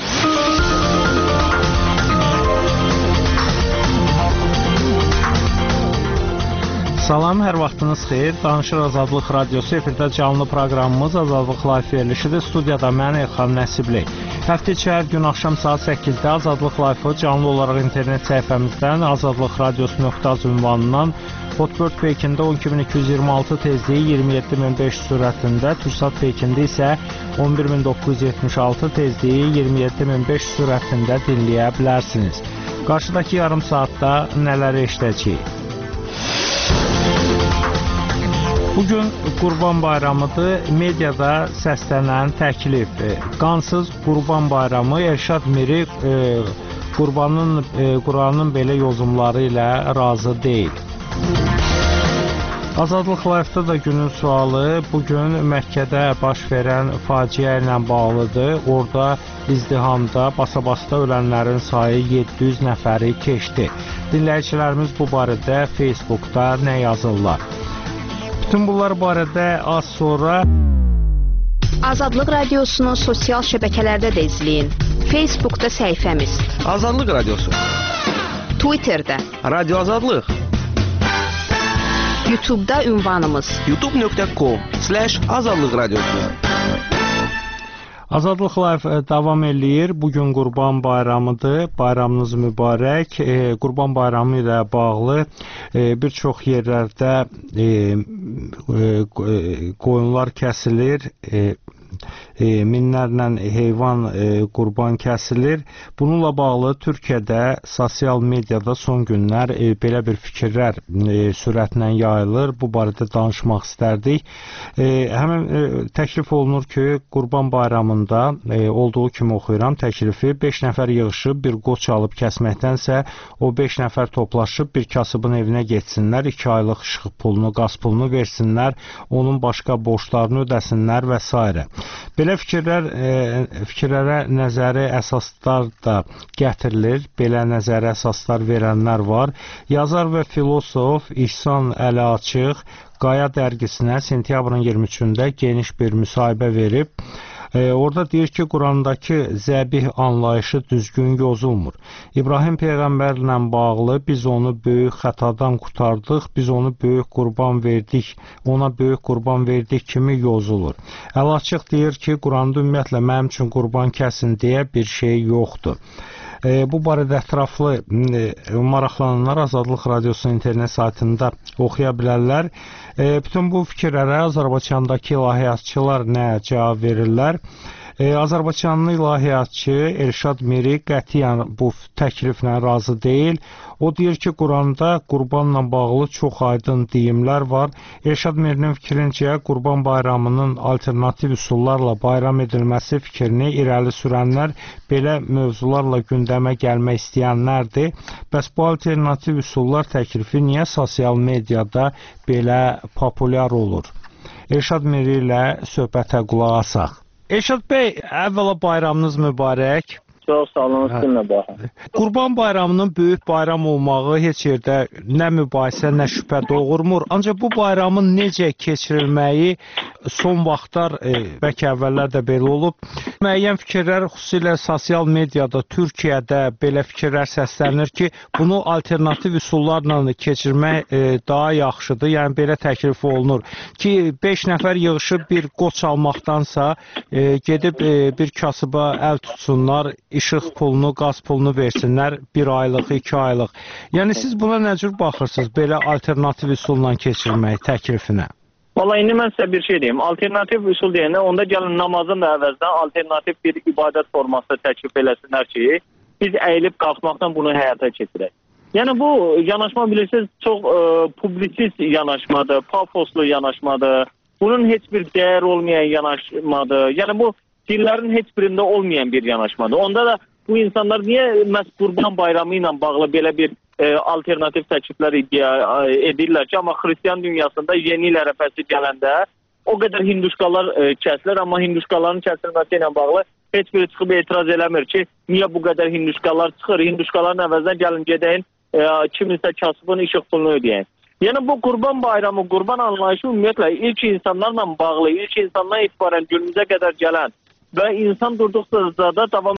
Salam, hər vaxtınız xeyir. Danışır Azadlıq Radiosu, efirdə canlı proqramımız Azadlıq Live verilişidir. Studiyada mən Elxan Nəsibli. Həftə içi hər gün axşam saat 8-də Azadlıq Live-ı canlı olaraq internet səhifəmizdən azadlıqradios.az ünvanından Hotbird Pekində 12226 tezliyi 27500 sürətində, Tursat Pekində isə 11976 tezliyi 27500 sürətində dinləyə bilərsiniz. Qarşıdakı yarım saatda nələr eşidəcəyik? Bugün Qurban Bayramıdır. Mediada səslənən təklif, qansız Qurban Bayramı, Elşad Miri Quranın belə yozumları ilə razı deyil. Azadlıq Live-da da günün sualı bugün Məkkədə baş verən faciə ilə bağlıdır. Orada izdihamda, basa-basda ölənlərin sayı 700 nəfəri keçdi. Dinləyicilərimiz bu barədə Facebookda nə yazırlar? Bütün bunlar barədə az sonra Azadlıq Radiosunu sosial şəbəkələrdə də izləyin. Facebookda səhifəmiz Azadlıq Radiosu, Twitterdə Radio Azadlıq, YouTube'da ünvanımız youtube.com/Azadlıq Radiosu. Azadlıq Live davam eləyir. Bugün Qurban Bayramıdır. Bayramınız mübarək. Qurban Bayramı ilə bağlı bir çox yerlərdə qoyunlar kəsilir. Minlərlə heyvan qurban kəsilir. Bununla bağlı Türkiyədə sosial mediada son günlər belə bir fikirlər sürətlə yayılır. Bu barədə danışmaq istərdik. Həmin təklif olunur ki, Qurban Bayramında olduğu kimi oxuyuram təklifi, 5 nəfər yığışıb bir qoç alıb kəsməkdənsə, o 5 nəfər toplaşıb bir kasıbın evinə getsinlər, 2 aylıq işıq pulunu, qaz pulunu versinlər, onun başqa borclarını ödəsinlər və s. Belə fikirlərə nəzəri əsaslar da gətirilir. Belə nəzəri əsaslar verənlər var. Yazar və filosof İhsan Əliaçıq Qaya dərgisinə sentyabrın 23-də geniş bir müsahibə verib. Orada deyir ki, Qurandakı zəbih anlayışı düzgün yozulmur. İbrahim Peyğəmbərlə bağlı biz onu böyük xətadan qurtardıq, biz onu böyük qurban verdik, ona böyük qurban verdik kimi yozulur. Əl-Açıq deyir ki, Quranda ümumiyyətlə mənim üçün qurban kəsin deyə bir şey yoxdur. Bu barədə ətraflı maraqlananlar Azadlıq Radiosunun internet saytında oxuya bilərlər. Bütün bu fikirlərə Azərbaycandakı ilahiyyatçılar nə cavab verirlər? Azərbaycanlı ilahiyyatçı Elşad Miri qətiyyən bu təkliflə razı deyil. O deyir ki, Quranda qurbanla bağlı çox aydın deyimlər var. Elşad Mirinin fikrincə Qurban Bayramının alternativ üsullarla bayram edilməsi fikrini irəli sürənlər belə mövzularla gündəmə gəlmək istəyənlərdir. Bəs bu alternativ üsullar təklifi niyə sosial mediada belə populyar olur? Elşad Miri ilə söhbətə qulaq asaq. Elşad bəy, əvvəla bayramınız mübarək. Çox sağ olun, sizinlə baxın. Qurban Bayramının böyük bayram olmağı heç yerdə nə mübahisə, nə şübhə doğurmur. Ancaq bu bayramın necə keçirilməyi son vaxtlar, bəlkə əvvəllər də belə olub, müəyyən fikirlər, xüsusilə sosial mediada, Türkiyədə belə fikirlər səslənir ki, bunu alternativ üsullarla keçirmək daha yaxşıdır. Yəni, belə təklif olunur ki, 5 nəfər yığışıb bir qoç almaqdansa, gedib bir kasıba əl tutsunlar, işıq pulunu, qaz pulunu versinlər, 1 aylıq, 2 aylıq. Yəni, siz buna nə cür baxırsınız, belə alternativ üsulla keçirmək təklifinə? Vallahi, indi mən sizə bir şey deyim. Alternativ üsul deyəndə, onda gəlin namazın da əvəzdən alternativ bir ibadət forması təklif eləsinlər ki, biz əyilib qalxmaqdan bunu həyata keçirək. Yəni, bu yanaşma bilirsiniz, çox publisist yanaşmadır, pafoslu yanaşmadır, bunun heç bir dəyər olmayan yanaşmadır. Yəni, bu dinlərin heç birində olmayan bir yanaşmadır. Onda da bu insanlar niyə məhz Qurban Bayramı ilə bağlı belə bir alternativ təkliflər iddia edirlər ki, amma xristiyan dünyasında yeni il ərəfəsi gələndə o qədər hinduşkalar kəsilir, amma hinduşkaların kəsilməsi ilə bağlı heç biri çıxıb etiraz eləmir ki, niyə bu qədər hinduşkalar çıxır, hinduşkaların əvəzinə gəlin gedəyin, kiminsə kasıbın işıq pulunu ödəyən. Yəni, bu Qurban Bayramı, Qurban anlayışı ümumiyyətlə ilk insanlarla bağlı, ilk insandan etibarən günümüzə qədər gələn və insan durduqca da davam